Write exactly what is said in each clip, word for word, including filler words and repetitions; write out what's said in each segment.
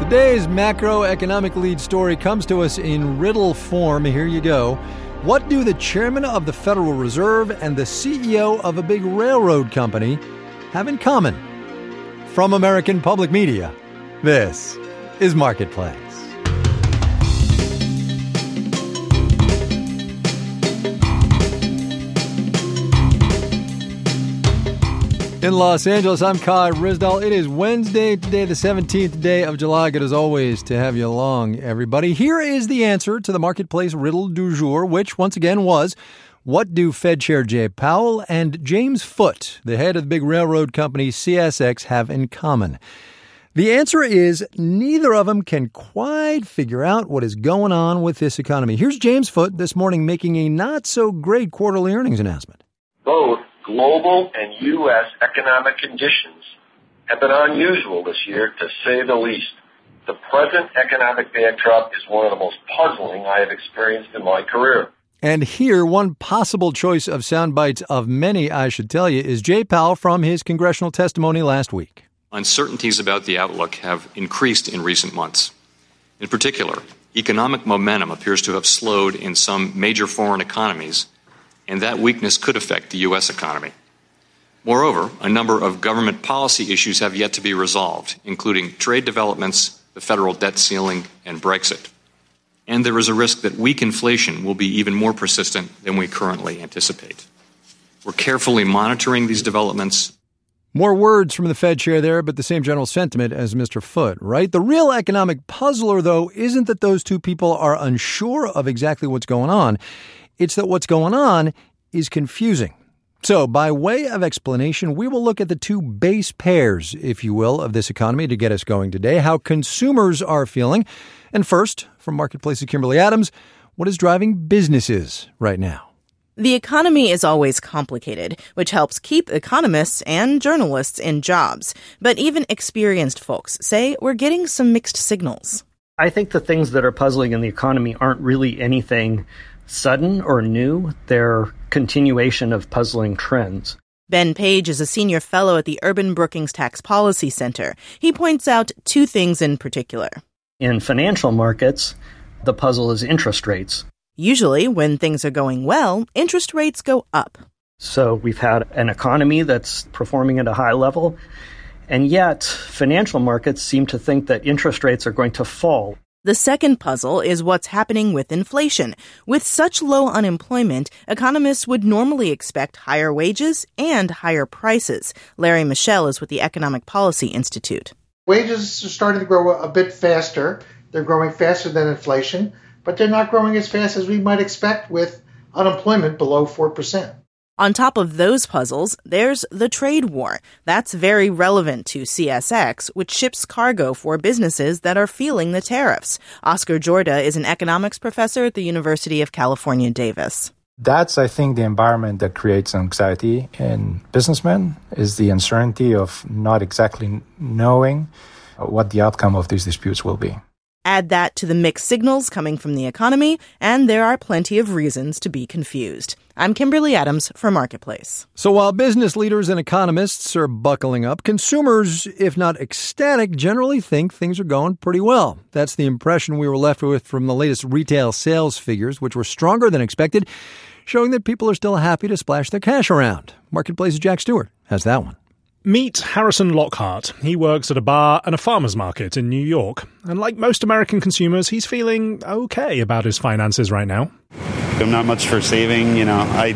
Today's macroeconomic lead story comes to us in riddle form. Here you go. What do the chairman of the Federal Reserve and the C E O of a big railroad company have in common? From American Public Media, this is Marketplace. In Los Angeles, I'm Kai Ryssdal. It is Wednesday, today the seventeenth day of July. Good as always to have you along, everybody. Here is the answer to the Marketplace riddle du jour, which once again was, what do Fed Chair Jay Powell and James Foote, the head of the big railroad company C S X, have in common? The answer is neither of them can quite figure out what is going on with this economy. Here's James Foote this morning making a not-so-great quarterly earnings announcement. Both global and U S economic conditions have been unusual this year, to say the least. The present economic backdrop is one of the most puzzling I have experienced in my career. And here, one possible choice of sound bites of many, I should tell you, is Jay Powell from his congressional testimony last week. Uncertainties about the outlook have increased in recent months. In particular, economic momentum appears to have slowed in some major foreign economies, and that weakness could affect the U S economy. Moreover, a number of government policy issues have yet to be resolved, including trade developments, the federal debt ceiling, and Brexit. And there is a risk that weak inflation will be even more persistent than we currently anticipate. We're carefully monitoring these developments. More words from the Fed chair there, but the same general sentiment as Mister Foote, right? The real economic puzzler, though, isn't that those two people are unsure of exactly what's going on. It's that what's going on is confusing. So, by way of explanation, we will look at the two base pairs, if you will, of this economy to get us going today, how consumers are feeling. And first, from Marketplace's Kimberly Adams, what is driving businesses right now? The economy is always complicated, which helps keep economists and journalists in jobs. But even experienced folks say we're getting some mixed signals. I think the things that are puzzling in the economy aren't really anything sudden or new. They're continuation of puzzling trends. Ben Page is a senior fellow at the Urban Brookings Tax Policy Center. He points out two things in particular. In financial markets, the puzzle is interest rates. Usually, when things are going well, interest rates go up. So we've had an economy that's performing at a high level, and yet financial markets seem to think that interest rates are going to fall. The second puzzle is what's happening with inflation. With such low unemployment, economists would normally expect higher wages and higher prices. Larry Michel is with the Economic Policy Institute. Wages are starting to grow a bit faster. They're growing faster than inflation, but they're not growing as fast as we might expect with unemployment below four percent. On top of those puzzles, there's the trade war. That's very relevant to C S X, which ships cargo for businesses that are feeling the tariffs. Oscar Jorda is an economics professor at the University of California, Davis. That's, I think, the environment that creates anxiety in businessmen, is the uncertainty of not exactly knowing what the outcome of these disputes will be. Add that to the mixed signals coming from the economy, and there are plenty of reasons to be confused. I'm Kimberly Adams for Marketplace. So while business leaders and economists are buckling up, consumers, if not ecstatic, generally think things are going pretty well. That's the impression we were left with from the latest retail sales figures, which were stronger than expected, showing that people are still happy to splash their cash around. Marketplace's Jack Stewart has that one. Meet Harrison Lockhart. He works at a bar and a farmer's market in New York. And like most American consumers, he's feeling okay about his finances right now. I'm not much for saving, you know, I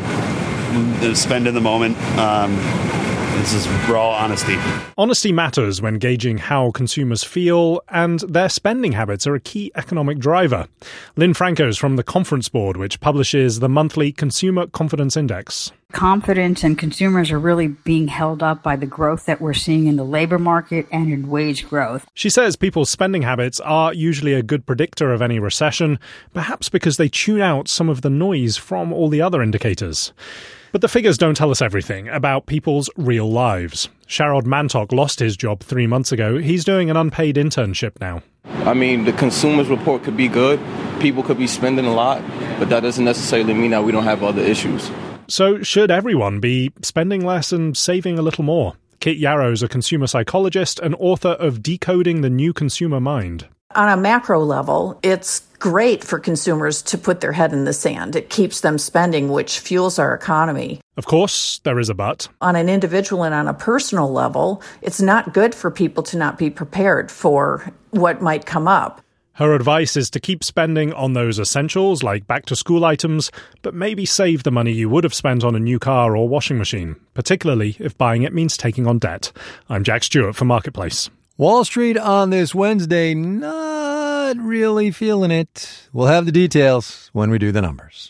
spend in the moment. Um, this is raw honesty. Honesty matters when gauging how consumers feel, and their spending habits are a key economic driver. Lynn Franco's from the Conference Board, which publishes the monthly Consumer Confidence Index. Confidence and consumers are really being held up by the growth that we're seeing in the labor market and in wage growth. She says people's spending habits are usually a good predictor of any recession, perhaps because they tune out some of the noise from all the other indicators. But the figures don't tell us everything about people's real lives. Sharad Mantok lost his job three months ago. He's doing an unpaid internship now. I mean, the consumer's report could be good. People could be spending a lot, but that doesn't necessarily mean that we don't have other issues. So should everyone be spending less and saving a little more? Kit Yarrow is a consumer psychologist and author of Decoding the New Consumer Mind. On a macro level, it's great for consumers to put their head in the sand. It keeps them spending, which fuels our economy. Of course, there is a but. On an individual and on a personal level, it's not good for people to not be prepared for what might come up. Her advice is to keep spending on those essentials like back-to-school items, but maybe save the money you would have spent on a new car or washing machine, particularly if buying it means taking on debt. I'm Jack Stewart for Marketplace. Wall Street on this Wednesday, not really feeling it. We'll have the details when we do the numbers.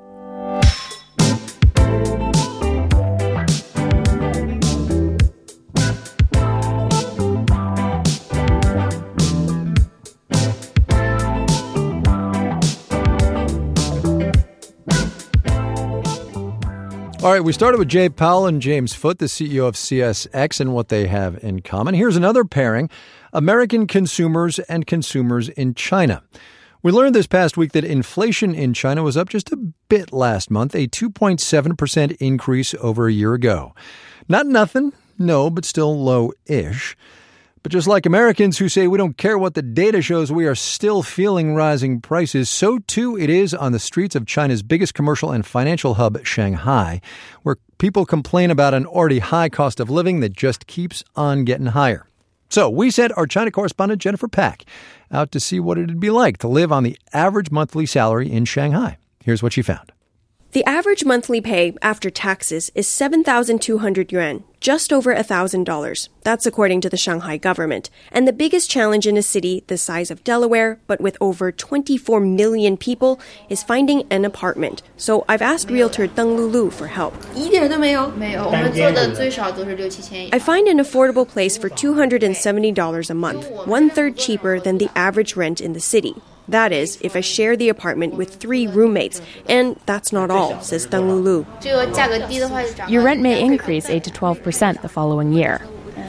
All right, we started with Jay Powell and James Foote, the C E O of C S X, and what they have in common. Here's another pairing, American consumers and consumers in China. We learned this past week that inflation in China was up just a bit last month, a two point seven percent increase over a year ago. Not nothing, no, but still low-ish. But just like Americans who say we don't care what the data shows, we are still feeling rising prices, so too it is on the streets of China's biggest commercial and financial hub, Shanghai, where people complain about an already high cost of living that just keeps on getting higher. So we sent our China correspondent Jennifer Pack out to see what it'd be like to live on the average monthly salary in Shanghai. Here's what she found. The average monthly pay after taxes is seven thousand two hundred yuan, just over one thousand dollars. That's according to the Shanghai government. And the biggest challenge in a city the size of Delaware, but with over twenty-four million people, is finding an apartment. So I've asked realtor Deng Lulu for help. I find an affordable place for two hundred seventy dollars a month, one-third cheaper than the average rent in the city. That is, if I share the apartment with three roommates. And that's not all, says Deng Lulu. Your rent may increase eight to twelve percent the following year.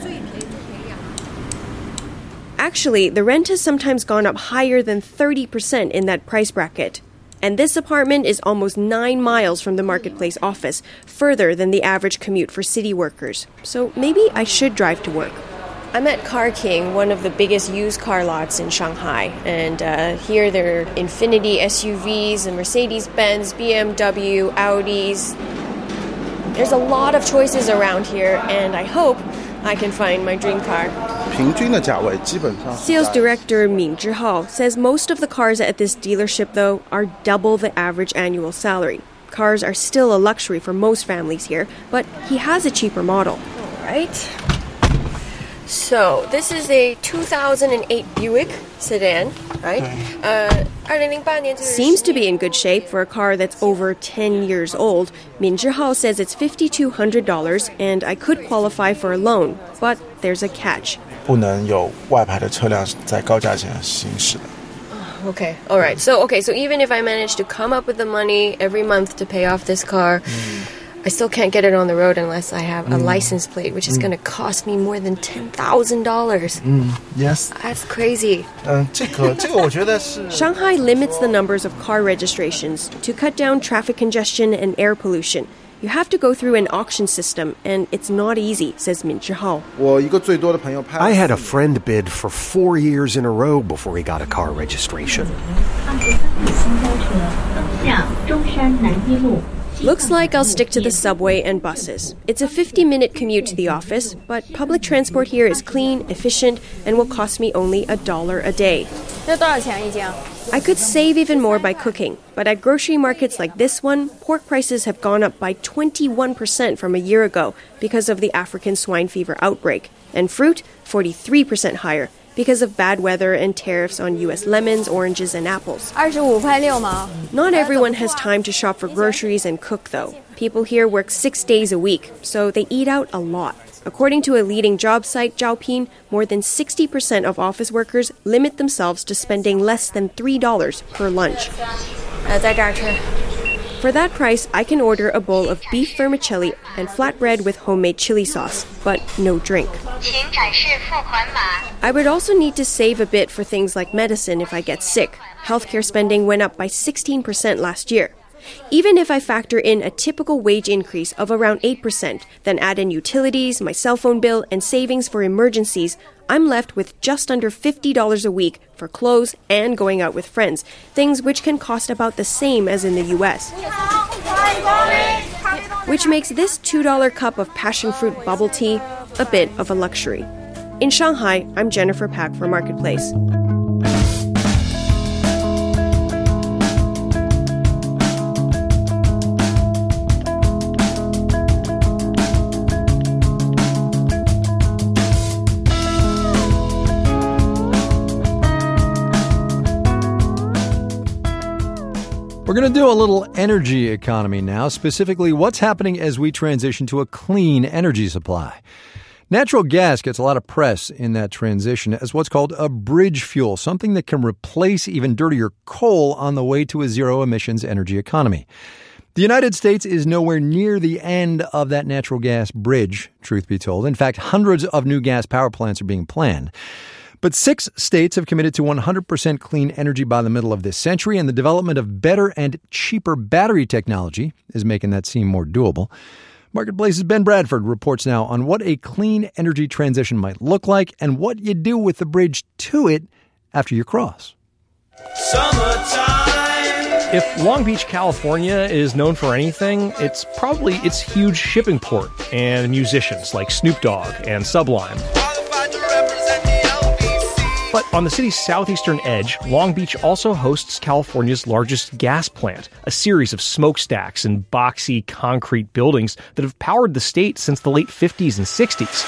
Actually, the rent has sometimes gone up higher than thirty percent in that price bracket. And this apartment is almost nine miles from the marketplace office, further than the average commute for city workers. So maybe I should drive to work. I'm at Car King, one of the biggest used car lots in Shanghai. And uh, here there are Infiniti S U Vs and Mercedes-Benz, B M W, Audis. There's a lot of choices around here, and I hope I can find my dream car. Sales director Min Zhihao says most of the cars at this dealership, though, are double the average annual salary. Cars are still a luxury for most families here, but he has a cheaper model. All right. So, this is a two thousand eight Buick sedan, right? Uh, Seems to be in good shape for a car that's over ten years old. Min Zhihao says it's five thousand two hundred dollars and I could qualify for a loan, but there's a catch. Okay, all right. So, okay, so even if I manage to come up with the money every month to pay off this car, mm. I still can't get it on the road unless I have a mm. license plate, which is mm. going to cost me more than ten thousand dollars. Mm. Yes. That's crazy. Shanghai limits the numbers of car registrations to cut down traffic congestion and air pollution. You have to go through an auction system, and it's not easy, says Min Zhihao. I had a friend bid for four years in a row before he got a car registration. Looks like I'll stick to the subway and buses. It's a fifty-minute commute to the office, but public transport here is clean, efficient, and will cost me only a dollar a day. I could save even more by cooking, but at grocery markets like this one, pork prices have gone up by twenty-one percent from a year ago because of the African swine fever outbreak, and fruit, forty-three percent higher, because of bad weather and tariffs on U S lemons, oranges, and apples. Not everyone has time to shop for groceries and cook, though. People here work six days a week, so they eat out a lot. According to a leading job site, Zhaopin, more than sixty percent of office workers limit themselves to spending less than three dollars per lunch. For that price, I can order a bowl of beef vermicelli and flatbread with homemade chili sauce, but no drink. I would also need to save a bit for things like medicine if I get sick. Healthcare spending went up by sixteen percent last year. Even if I factor in a typical wage increase of around eight percent, then add in utilities, my cell phone bill, and savings for emergencies, I'm left with just under fifty dollars a week for clothes and going out with friends, things which can cost about the same as in the U S. Which makes this two dollar cup of passion fruit bubble tea a bit of a luxury. In Shanghai, I'm Jennifer Pak for Marketplace. We're going to do a little energy economy now, specifically what's happening as we transition to a clean energy supply. Natural gas gets a lot of press in that transition as what's called a bridge fuel, something that can replace even dirtier coal on the way to a zero-emissions energy economy. The United States is nowhere near the end of that natural gas bridge, truth be told. In fact, hundreds of new gas power plants are being planned. But six states have committed to one hundred percent clean energy by the middle of this century, and the development of better and cheaper battery technology is making that seem more doable. Marketplace's Ben Bradford reports now on what a clean energy transition might look like and what you do with the bridge to it after you cross. Summertime. If Long Beach, California is known for anything, it's probably its huge shipping port and musicians like Snoop Dogg and Sublime. But on the city's southeastern edge, Long Beach also hosts California's largest gas plant, a series of smokestacks and boxy concrete buildings that have powered the state since the late fifties and sixties.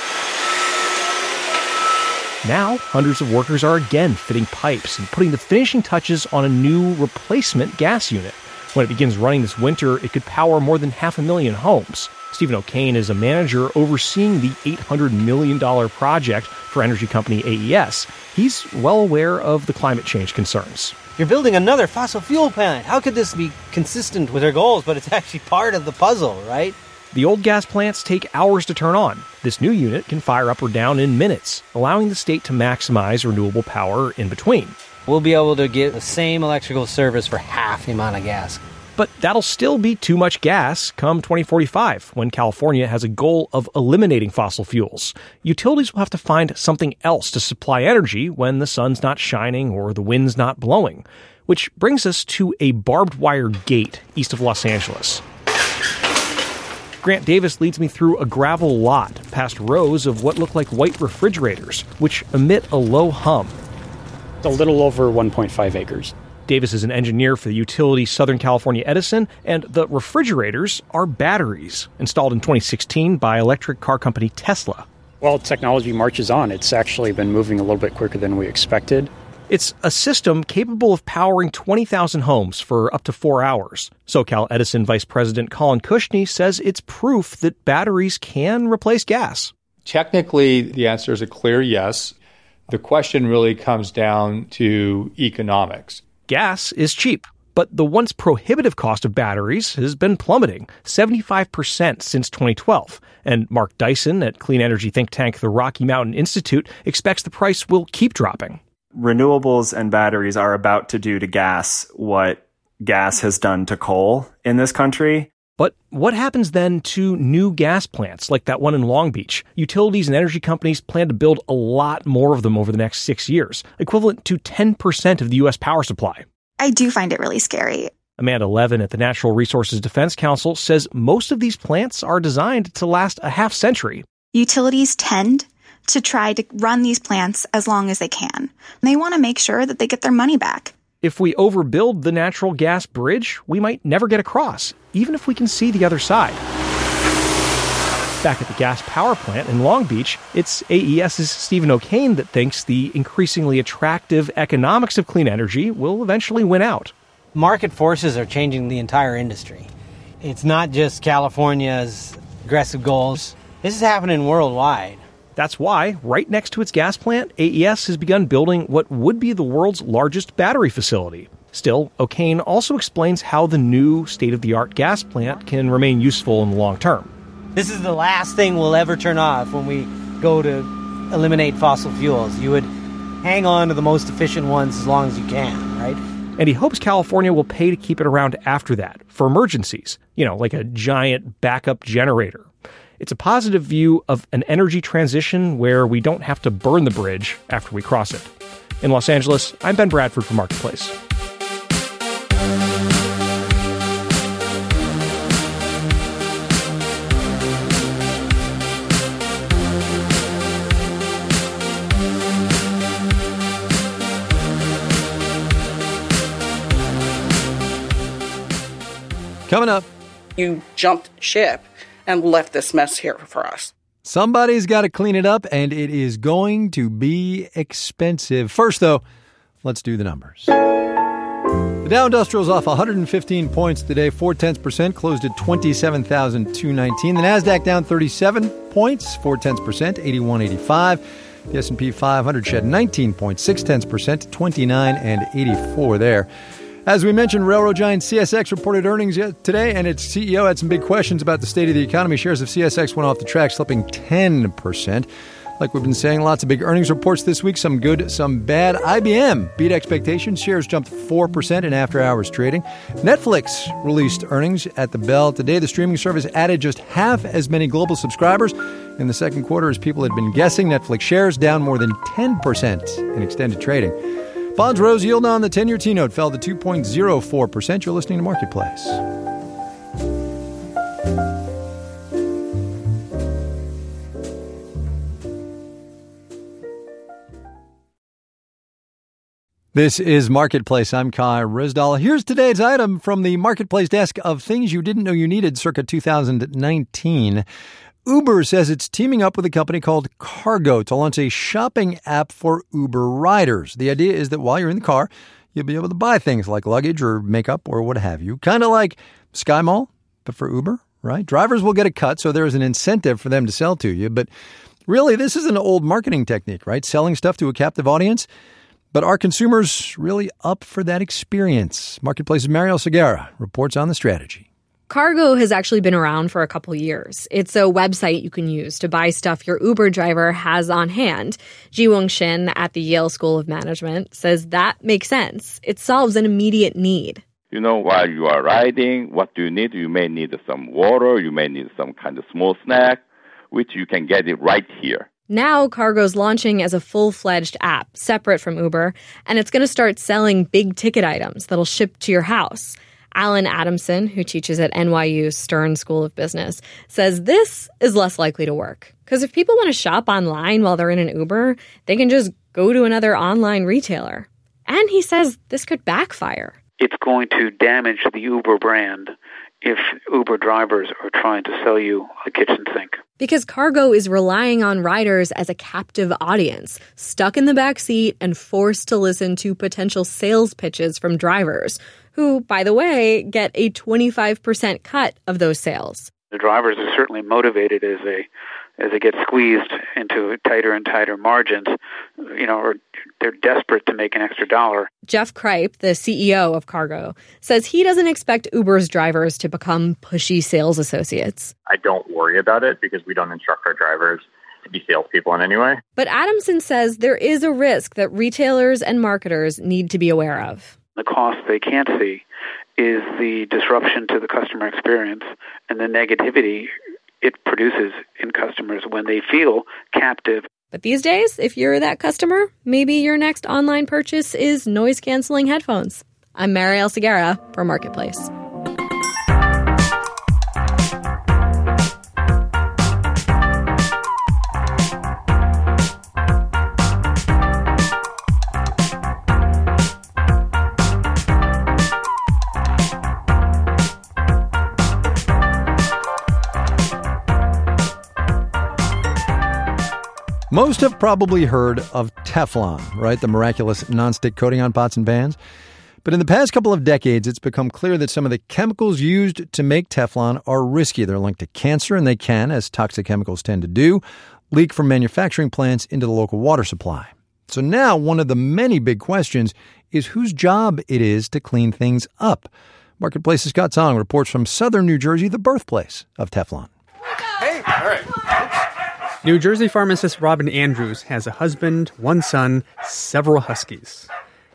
Now, hundreds of workers are again fitting pipes and putting the finishing touches on a new replacement gas unit. When it begins running this winter, it could power more than half a million homes. Stephen O'Kane is a manager overseeing the eight hundred million dollars project for energy company A E S. He's well aware of the climate change concerns. You're building another fossil fuel plant. How could this be consistent with our goals? But it's actually part of the puzzle, right? The old gas plants take hours to turn on. This new unit can fire up or down in minutes, allowing the state to maximize renewable power in between. We'll be able to get the same electrical service for half the amount of gas. But that'll still be too much gas come twenty forty-five, when California has a goal of eliminating fossil fuels. Utilities will have to find something else to supply energy when the sun's not shining or the wind's not blowing. Which brings us to a barbed wire gate east of Los Angeles. Grant Davis leads me through a gravel lot past rows of what look like white refrigerators, which emit a low hum. It's a little over one point five acres. Davis is an engineer for the utility Southern California Edison, and the refrigerators are batteries, installed in twenty sixteen by electric car company Tesla. Well, technology marches on. It's actually been moving a little bit quicker than we expected. It's a system capable of powering twenty thousand homes for up to four hours. SoCal Edison Vice President Colin Kushney says it's proof that batteries can replace gas. Technically, the answer is a clear yes. The question really comes down to economics. Gas is cheap, but the once prohibitive cost of batteries has been plummeting, seventy-five percent since twenty twelve. And Mark Dyson at clean energy think tank the Rocky Mountain Institute expects the price will keep dropping. Renewables and batteries are about to do to gas what gas has done to coal in this country. But what happens then to new gas plants like that one in Long Beach? Utilities and energy companies plan to build a lot more of them over the next six years, equivalent to ten percent of the U S power supply. I do find it really scary. Amanda Levin at the Natural Resources Defense Council says most of these plants are designed to last a half century. Utilities tend to try to run these plants as long as they can. They want to make sure that they get their money back. If we overbuild the natural gas bridge, we might never get across, even if we can see the other side. Back at the gas power plant in Long Beach, it's AES's Stephen O'Kane that thinks the increasingly attractive economics of clean energy will eventually win out. Market forces are changing the entire industry. It's not just California's aggressive goals. This is happening worldwide. That's why, right next to its gas plant, A E S has begun building what would be the world's largest battery facility. Still, O'Kane also explains how the new state-of-the-art gas plant can remain useful in the long term. This is the last thing we'll ever turn off when we go to eliminate fossil fuels. You would hang on to the most efficient ones as long as you can, right? And he hopes California will pay to keep it around after that, for emergencies, you know, like a giant backup generator. It's a positive view of an energy transition where we don't have to burn the bridge after we cross it. In Los Angeles, I'm Ben Bradford for Marketplace. Coming up. You jumped ship and left this mess here for us. Somebody's got to clean it up, and it is going to be expensive. First, though, let's do the numbers. The Dow Industrial's off one hundred fifteen points today, four tenths percent, closed at twenty-seven thousand two hundred nineteen. The Nasdaq down thirty-seven points, four tenths percent, eighty-one eighty-five. The S and P five hundred shed nineteen points, six tenths percent, twenty-nine and eighty-four there. As we mentioned, railroad giant C S X reported earnings today, and its C E O had some big questions about the state of the economy. Shares of C S X went off the track, slipping ten percent. Like we've been saying, lots of big earnings reports this week, some good, some bad. I B M beat expectations. Shares jumped four percent in after-hours trading. Netflix released earnings at the bell today. The streaming service added just half as many global subscribers in the second quarter as people had been guessing. Netflix shares down more than ten percent in extended trading. Bonds rose. Yield on the ten-year T-note fell to two point oh four percent. You're listening to Marketplace. This is Marketplace. I'm Kai Ryssdal. Here's today's item from the Marketplace desk of things you didn't know you needed circa two thousand nineteen. Uber says it's teaming up with a company called Cargo to launch a shopping app for Uber riders. The idea is that while you're in the car, you'll be able to buy things like luggage or makeup or what have you. Kind of like SkyMall, but for Uber, right? Drivers will get a cut, so there is an incentive for them to sell to you. But really, this is an old marketing technique, right? Selling stuff to a captive audience. But are consumers really up for that experience? Marketplace's Mariel Segarra reports on the strategy. Cargo has actually been around for a couple years. It's a website you can use to buy stuff your Uber driver has on hand. Ji-Woong Shin at the Yale School of Management says that makes sense. It solves an immediate need. You know, while you are riding, what do you need? You may need some water, you may need some kind of small snack, which you can get it right here. Now, Cargo's launching as a full-fledged app, separate from Uber, and it's going to start selling big-ticket items that'll ship to your house. Alan Adamson, who teaches at N Y U Stern School of Business, says this is less likely to work. Because if people want to shop online while they're in an Uber, they can just go to another online retailer. And he says this could backfire. It's going to damage the Uber brand if Uber drivers are trying to sell you a kitchen sink. Because Cargo is relying on riders as a captive audience, stuck in the back seat and forced to listen to potential sales pitches from drivers, who, by the way, get a twenty-five percent cut of those sales. The drivers are certainly motivated as they as they get squeezed into tighter and tighter margins, you know, or they're desperate to make an extra dollar. Jeff Kripe, the C E O of Cargo, says he doesn't expect Uber's drivers to become pushy sales associates. I don't worry about it because we don't instruct our drivers to be salespeople in any way. But Adamson says there is a risk that retailers and marketers need to be aware of. The cost they can't see is the disruption to the customer experience and the negativity it produces in customers when they feel captive. But these days, if you're that customer, maybe your next online purchase is noise-canceling headphones. I'm Mariel Segarra for Marketplace. Most have probably heard of Teflon, right? The miraculous nonstick coating on pots and pans. But in the past couple of decades, it's become clear that some of the chemicals used to make Teflon are risky. They're linked to cancer, and they can, as toxic chemicals tend to do, leak from manufacturing plants into the local water supply. So now one of the many big questions is whose job it is to clean things up. Marketplace's Scott Tong reports from southern New Jersey, the birthplace of Teflon. Hey, all right. New Jersey pharmacist Robin Andrews has a husband, one son, several huskies.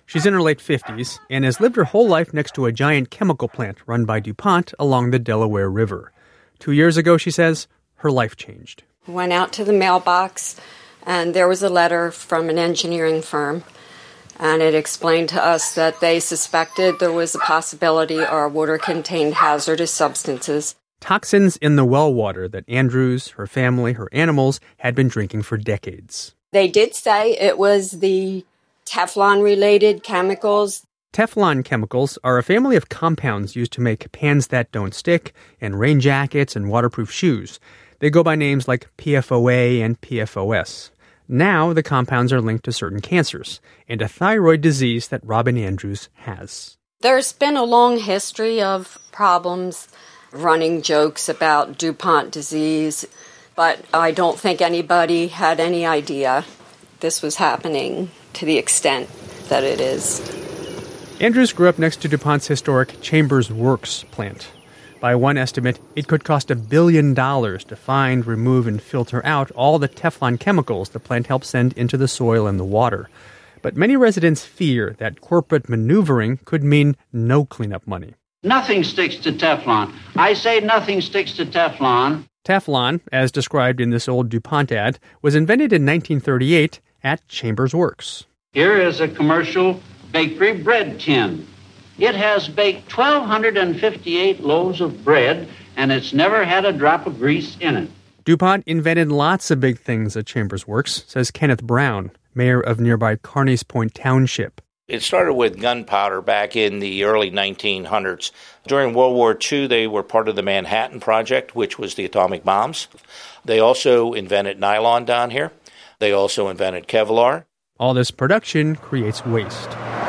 She's in her late fifties and has lived her whole life next to a giant chemical plant run by DuPont along the Delaware River. Two years ago, she says, her life changed. Went out to the mailbox, and there was a letter from an engineering firm, and it explained to us that they suspected there was a possibility our water contained hazardous substances. Toxins in the well water that Andrews, her family, her animals had been drinking for decades. They did say it was the Teflon-related chemicals. Teflon chemicals are a family of compounds used to make pans that don't stick and rain jackets and waterproof shoes. They go by names like P F O A and P F O S. Now the compounds are linked to certain cancers and a thyroid disease that Robin Andrews has. There's been a long history of problems, running jokes about DuPont disease, but I don't think anybody had any idea this was happening to the extent that it is. Andrews grew up next to DuPont's historic Chambers Works plant. By one estimate, it could cost a billion dollars to find, remove, and filter out all the Teflon chemicals the plant helps send into the soil and the water. But many residents fear that corporate maneuvering could mean no cleanup money. Nothing sticks to Teflon. I say nothing sticks to Teflon. Teflon, as described in this old DuPont ad, was invented in nineteen thirty-eight at Chambers Works. Here is a commercial bakery bread tin. It has baked one thousand two hundred fifty-eight loaves of bread, and it's never had a drop of grease in it. DuPont invented lots of big things at Chambers Works, says Kenneth Brown, mayor of nearby Carneys Point Township. It started with gunpowder back in the early nineteen hundreds. During World War Two, they were part of the Manhattan Project, which was the atomic bombs. They also invented nylon down here. They also invented Kevlar. All this production creates waste.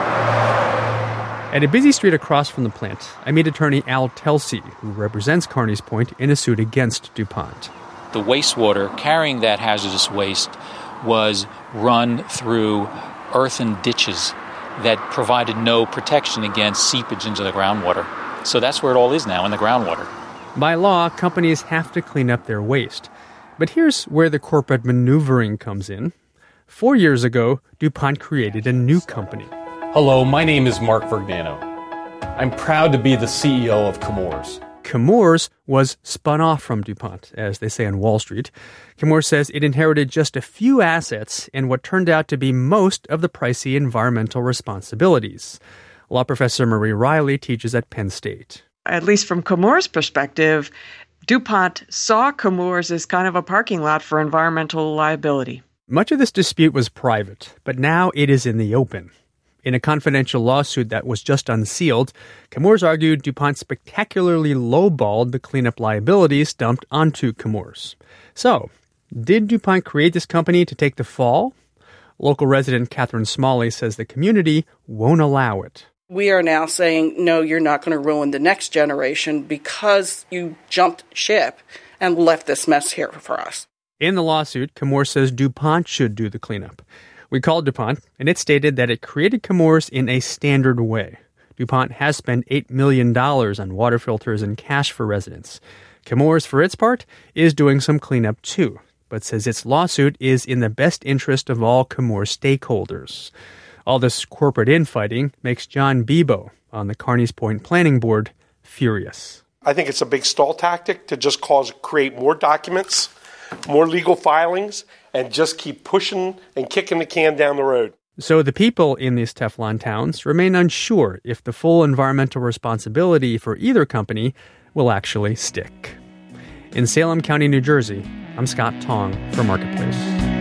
At a busy street across from the plant, I meet attorney Al Telsey, who represents Carneys Point in a suit against DuPont. The wastewater carrying that hazardous waste was run through earthen ditches that provided no protection against seepage into the groundwater. So that's where it all is now, in the groundwater. By law, companies have to clean up their waste. But here's where the corporate maneuvering comes in. Four years ago, DuPont created a new company. Hello, my name is Mark Vergnano. I'm proud to be the C E O of Chemours. Chemours was spun off from DuPont, as they say on Wall Street. Chemours says it inherited just a few assets and what turned out to be most of the pricey environmental responsibilities. Law professor Marie Riley teaches at Penn State. At least from Chemours' perspective, DuPont saw Chemours as kind of a parking lot for environmental liability. Much of this dispute was private, but now it is in the open. In a confidential lawsuit that was just unsealed, Chemours argued DuPont spectacularly lowballed the cleanup liabilities dumped onto Chemours. So, did DuPont create this company to take the fall? Local resident Catherine Smalley says the community won't allow it. We are now saying, no, you're not going to ruin the next generation because you jumped ship and left this mess here for us. In the lawsuit, Chemours says DuPont should do the cleanup. We called DuPont, and it stated that it created Chemours in a standard way. DuPont has spent eight million dollars on water filters and cash for residents. Chemours, for its part, is doing some cleanup too, but says its lawsuit is in the best interest of all Chemours stakeholders. All this corporate infighting makes John Bebo on the Carneys Point Planning Board furious. I think it's a big stall tactic to just cause create more documents, more legal filings, and just keep pushing and kicking the can down the road. So the people in these Teflon towns remain unsure if the full environmental responsibility for either company will actually stick. In Salem County, New Jersey, I'm Scott Tong for Marketplace.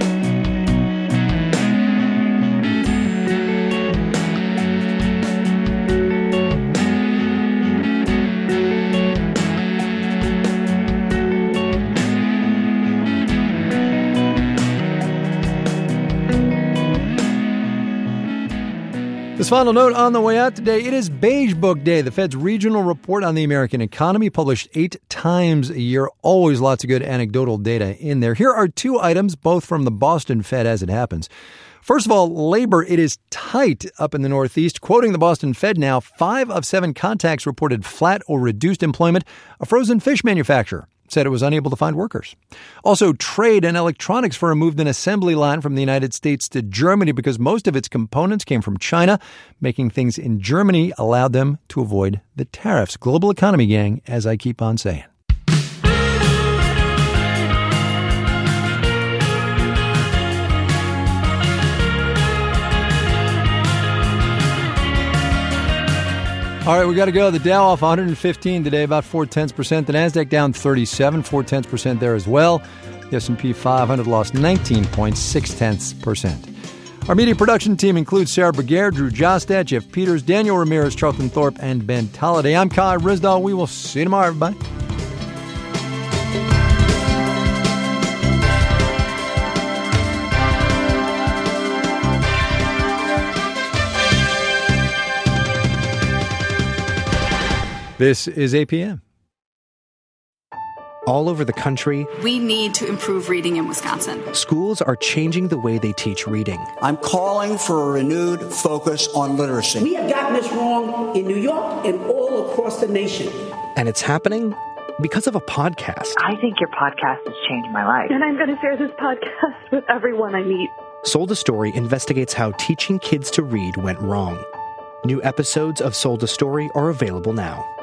This final note on the way out today, it is Beige Book Day, the Fed's regional report on the American economy, published eight times a year. Always lots of good anecdotal data in there. Here are two items, both from the Boston Fed as it happens. First of all, labor, it is tight up in the Northeast. Quoting the Boston Fed now, five of seven contacts reported flat or reduced employment. A frozen fish manufacturer said it was unable to find workers. Also, trade and electronics firm moved an assembly line from the United States to Germany because most of its components came from China. Making things in Germany allowed them to avoid the tariffs. Global economy, gang, as I keep on saying. All right, we got to go. The Dow off one hundred fifteen today, about four tenths percent. The Nasdaq down thirty-seven, four tenths percent there as well. The S and P five hundred lost nineteen point six tenths percent. Our media production team includes Sarah Berger, Drew Jostad, Jeff Peters, Daniel Ramirez, Charlton Thorpe, and Ben Tolliday. I'm Kai Risdall. We will see you tomorrow, everybody. This is A P M. All over the country, we need to improve reading in Wisconsin. Schools are changing the way they teach reading. I'm calling for a renewed focus on literacy. We have gotten this wrong in New York and all across the nation. And it's happening because of a podcast. I think your podcast has changed my life. And I'm going to share this podcast with everyone I meet. Sold a Story investigates how teaching kids to read went wrong. New episodes of Sold a Story are available now.